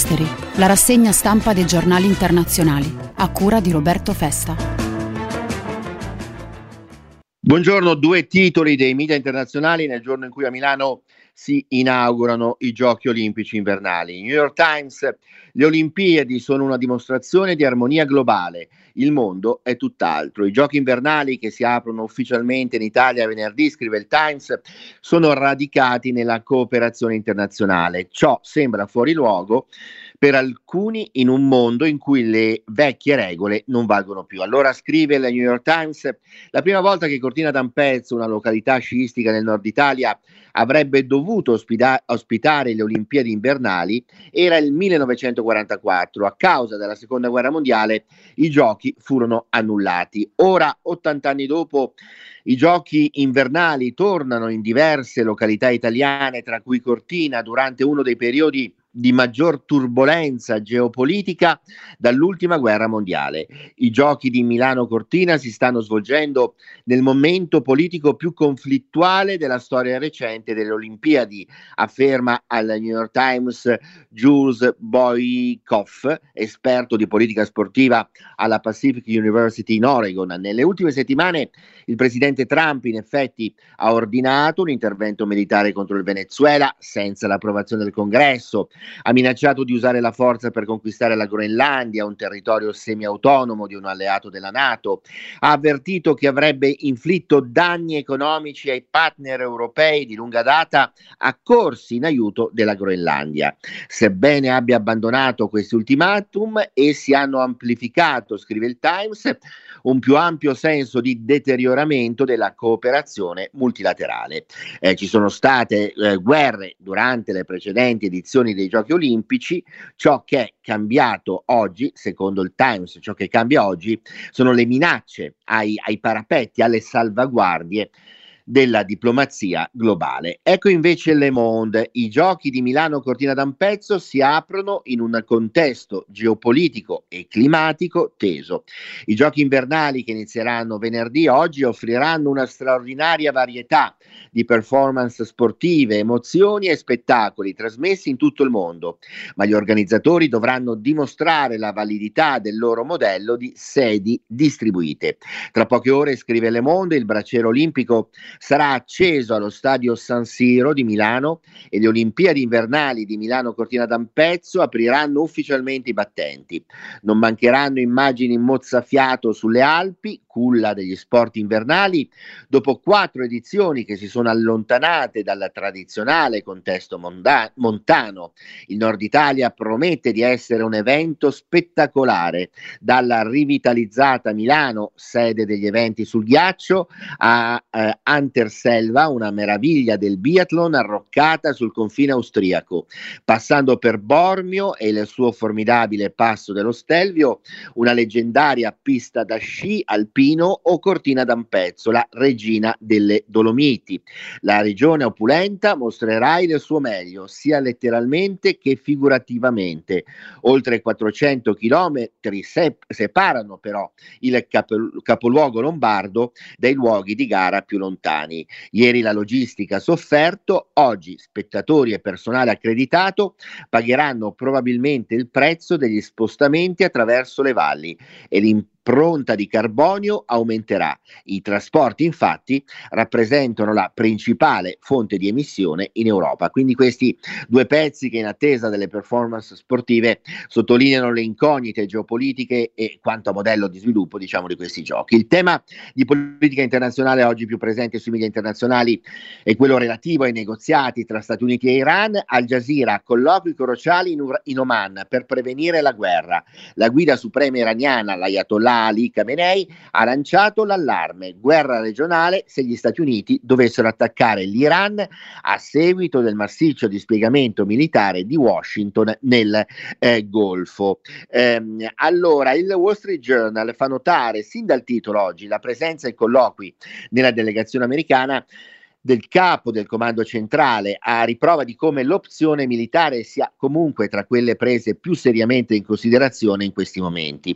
Esteri, la rassegna stampa dei giornali internazionali, a cura di Roberto Festa. Buongiorno, due titoli dei media internazionali nel giorno in cui a Milano si inaugurano i Giochi Olimpici Invernali. New York Times: le Olimpiadi sono una dimostrazione di armonia globale, il mondo è tutt'altro. I Giochi Invernali, che si aprono ufficialmente in Italia venerdì, scrive il Times, sono radicati nella cooperazione internazionale. Ciò sembra fuori luogo per alcuni in un mondo in cui le vecchie regole non valgono più. Allora, scrive il New York Times, la prima volta che Cortina d'Ampezzo, una località sciistica nel nord Italia, avrebbe dovuto ospitare le Olimpiadi invernali era il 1944. A causa della Seconda Guerra Mondiale i giochi furono annullati. Ora, 80 anni dopo, i giochi invernali tornano in diverse località italiane, tra cui Cortina, durante uno dei periodi di maggior turbolenza geopolitica dall'ultima guerra mondiale. I giochi di Milano Cortina si stanno svolgendo nel momento politico più conflittuale della storia recente delle Olimpiadi, afferma al New York Times Jules Boykoff, esperto di politica sportiva alla Pacific University in Oregon. Nelle ultime settimane il presidente Trump in effetti ha ordinato un intervento militare contro il Venezuela senza l'approvazione del Congresso, ha minacciato di usare la forza per conquistare la Groenlandia, un territorio semi-autonomo di un alleato della NATO, ha avvertito che avrebbe inflitto danni economici ai partner europei di lunga data accorsi in aiuto della Groenlandia. Sebbene abbia abbandonato questi ultimatum, essi hanno amplificato, scrive il Times, un più ampio senso di deterioramento della cooperazione multilaterale. Ci sono state guerre durante le precedenti edizioni dei Giochi Olimpici. Ciò che è cambiato oggi, secondo il Times, ciò che cambia oggi sono le minacce ai parapetti, alle salvaguardie della diplomazia globale. Ecco invece Le Monde: i Giochi di Milano Cortina d'Ampezzo si aprono in un contesto geopolitico e climatico teso. I Giochi invernali, che inizieranno venerdì, oggi offriranno una straordinaria varietà di performance sportive, emozioni e spettacoli trasmessi in tutto il mondo, ma gli organizzatori dovranno dimostrare la validità del loro modello di sedi distribuite. Tra poche ore, scrive Le Monde, il bracciere olimpico sarà acceso allo stadio San Siro di Milano e le Olimpiadi invernali di Milano Cortina d'Ampezzo apriranno ufficialmente i battenti. Non mancheranno immagini mozzafiato sulle Alpi, culla degli sport invernali, dopo 4 edizioni che si sono allontanate dal tradizionale contesto montano. Il Nord Italia promette di essere un evento spettacolare, dalla rivitalizzata Milano, sede degli eventi sul ghiaccio, a Anterselva, una meraviglia del biathlon arroccata sul confine austriaco, passando per Bormio e il suo formidabile Passo dello Stelvio, una leggendaria pista da sci alpino, o Cortina d'Ampezzo, la regina delle Dolomiti. La regione opulenta mostrerà il suo meglio, sia letteralmente che figurativamente. Oltre 400 chilometri separano però il capoluogo lombardo dai luoghi di gara più lontani. Ieri la logistica ha sofferto, oggi spettatori e personale accreditato pagheranno probabilmente il prezzo degli spostamenti attraverso le valli e l'impronta di carbonio aumenterà. I trasporti infatti rappresentano la principale fonte di emissione in Europa. Quindi questi due pezzi che, in attesa delle performance sportive, sottolineano le incognite geopolitiche e quanto a modello di sviluppo, diciamo, di questi giochi. Il tema di politica internazionale oggi più presente sui media internazionali è quello relativo ai negoziati tra Stati Uniti e Iran. Al Jazeera: colloqui cruciali in Oman per prevenire la guerra. La guida suprema iraniana, l'Ayatollah Ali Khamenei, ha lanciato l'allarme: guerra regionale se gli Stati Uniti dovessero attaccare l'Iran a seguito del massiccio dispiegamento militare di Washington nel Golfo. Allora, il Wall Street Journal fa notare sin dal titolo oggi la presenza in colloqui nella delegazione americana del capo del comando centrale, a riprova di come l'opzione militare sia comunque tra quelle prese più seriamente in considerazione in questi momenti.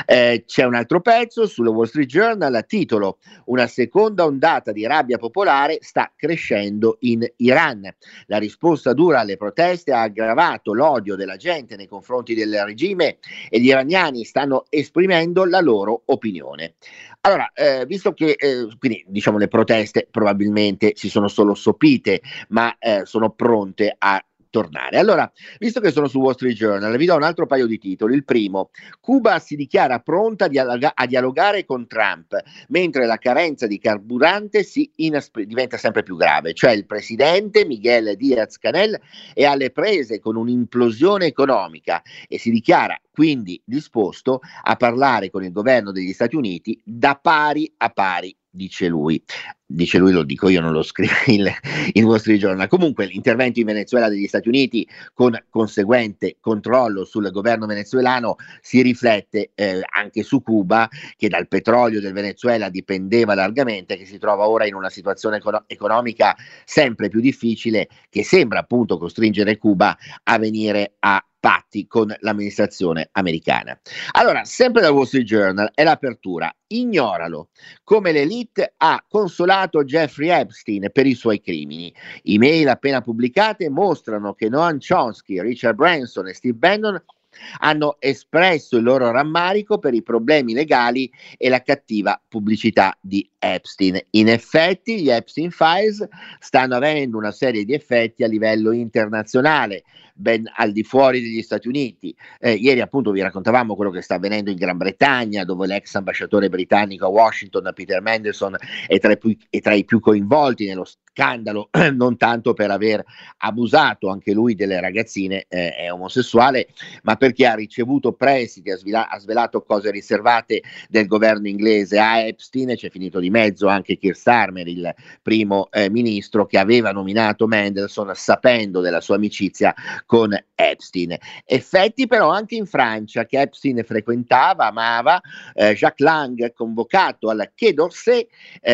C'è un altro pezzo sullo Wall Street Journal a titolo: una seconda ondata di rabbia popolare sta crescendo in Iran. La risposta dura alle proteste ha aggravato l'odio della gente nei confronti del regime e gli iraniani stanno esprimendo la loro opinione. Allora, visto che quindi diciamo le proteste probabilmente si sono solo sopite, ma sono pronte a tornare. Allora, visto che sono su Wall Street Journal, vi do un altro paio di titoli. Il primo: Cuba si dichiara pronta a dialogare con Trump, mentre la carenza di carburante diventa sempre più grave. Cioè il presidente Miguel Díaz-Canel è alle prese con un'implosione economica e si dichiara quindi disposto a parlare con il governo degli Stati Uniti da pari a pari, dice lui. Dice lui, lo dico io, non lo scrive il Wall Street Journal. Comunque l'intervento in Venezuela degli Stati Uniti, con conseguente controllo sul governo venezuelano, si riflette anche su Cuba, che dal petrolio del Venezuela dipendeva largamente, che si trova ora in una situazione economica sempre più difficile, che sembra appunto costringere Cuba a venire a patti con l'amministrazione americana. Allora, sempre dal Wall Street Journal è l'apertura: ignoralo, come l'elite ha consolato Jeffrey Epstein per i suoi crimini. Email appena pubblicate mostrano che Noam Chomsky, Richard Branson e Steve Bannon hanno espresso il loro rammarico per i problemi legali e la cattiva pubblicità di Epstein. In effetti, gli Epstein Files stanno avendo una serie di effetti a livello internazionale, ben al di fuori degli Stati Uniti. Ieri appunto vi raccontavamo quello che sta avvenendo in Gran Bretagna, dove l'ex ambasciatore britannico a Washington, Peter Mandelson, è tra i più coinvolti nello scandalo, non tanto per aver abusato anche lui delle ragazzine, è omosessuale, ma perché ha ricevuto prestiti, ha svelato cose riservate del governo inglese a Epstein. C'è finito di mezzo anche Keir Starmer, il primo ministro, che aveva nominato Mandelson sapendo della sua amicizia con Epstein. Effetti però anche in Francia, che Epstein frequentava, amava. Jacques Lang, convocato alla Quai d'Orsay,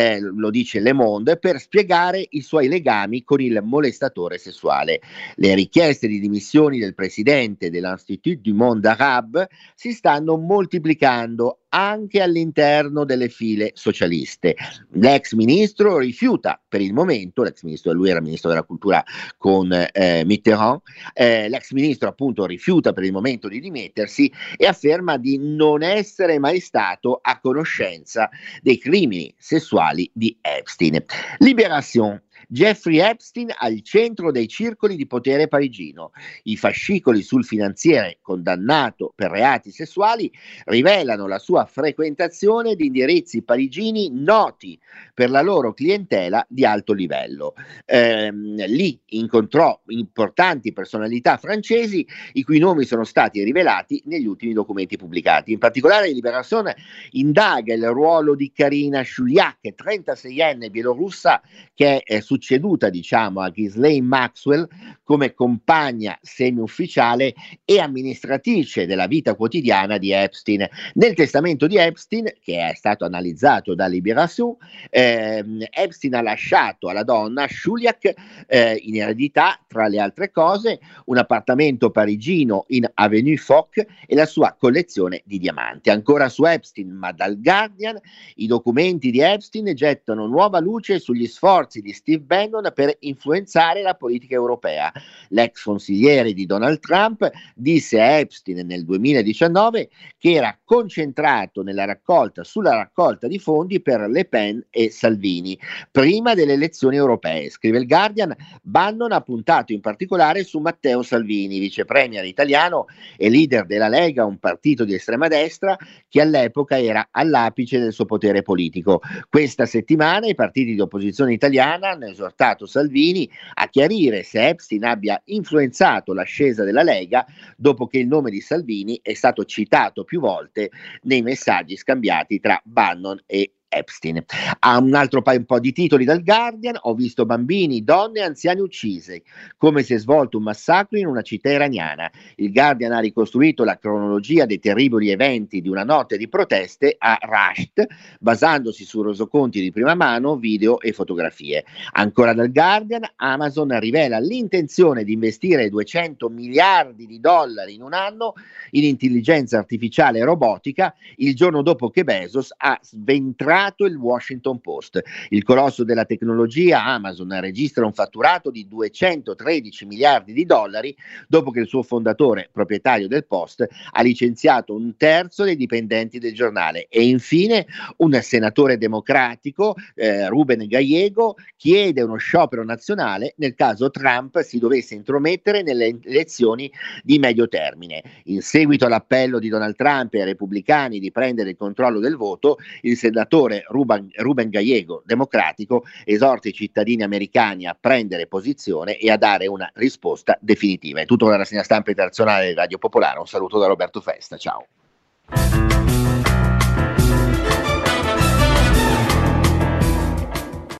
lo dice Le Monde, per spiegare i suoi legami con il molestatore sessuale. Le richieste di dimissioni del presidente dell'Institut du Monde Arabe si stanno moltiplicando anche all'interno delle file socialiste. L'ex ministro rifiuta per il momento, l'ex ministro, lui era ministro della cultura con Mitterrand, l'ex ministro appunto rifiuta per il momento di dimettersi e afferma di non essere mai stato a conoscenza dei crimini sessuali di Epstein. Libération: Jeffrey Epstein al centro dei circoli di potere parigino. I fascicoli sul finanziere condannato per reati sessuali rivelano la sua frequentazione di indirizzi parigini noti per la loro clientela di alto livello. Lì incontrò importanti personalità francesi i cui nomi sono stati rivelati negli ultimi documenti pubblicati. In particolare Libération indaga il ruolo di Karina Shuliak, 36enne bielorussa, che è succeduta diciamo a Ghislaine Maxwell come compagna semi-ufficiale e amministratrice della vita quotidiana di Epstein. Nel testamento di Epstein, che è stato analizzato da Libération, Epstein ha lasciato alla donna Shuliak in eredità, tra le altre cose, un appartamento parigino in Avenue Foch e la sua collezione di diamanti. Ancora su Epstein, ma dal Guardian, i documenti di Epstein gettano nuova luce sugli sforzi di Steve Bannon per influenzare la politica europea. L'ex consigliere di Donald Trump disse a Epstein nel 2019 che era concentrato sulla raccolta di fondi per Le Pen e Salvini prima delle elezioni europee. Scrive il Guardian: Bannon ha puntato in particolare su Matteo Salvini, vice premier italiano e leader della Lega, un partito di estrema destra che all'epoca era all'apice del suo potere politico. Questa settimana i partiti di opposizione italiana hanno esortato Salvini a chiarire se Epstein abbia influenzato l'ascesa della Lega, dopo che il nome di Salvini è stato citato più volte nei messaggi scambiati tra Bannon e Epstein. Ha un altro un po' di titoli dal Guardian: ho visto bambini, donne e anziani uccisi, come si è svolto un massacro in una città iraniana. Il Guardian ha ricostruito la cronologia dei terribili eventi di una notte di proteste a Rasht, basandosi su resoconti di prima mano, video e fotografie. Ancora dal Guardian, Amazon rivela l'intenzione di investire 200 miliardi di dollari in un anno in intelligenza artificiale e robotica, il giorno dopo che Bezos ha sventrato il Washington Post. Il colosso della tecnologia, Amazon, registra un fatturato di 213 miliardi di dollari dopo che il suo fondatore, proprietario del Post, ha licenziato un terzo dei dipendenti del giornale. E infine un senatore democratico, Ruben Gallego, chiede uno sciopero nazionale nel caso Trump si dovesse intromettere nelle elezioni di medio termine. In seguito all'appello di Donald Trump e ai repubblicani di prendere il controllo del voto, il senatore Ruben Gallego, democratico, esorta i cittadini americani a prendere posizione e a dare una risposta definitiva. È tutto con la rassegna stampa internazionale di Radio Popolare. Un saluto da Roberto Festa, ciao.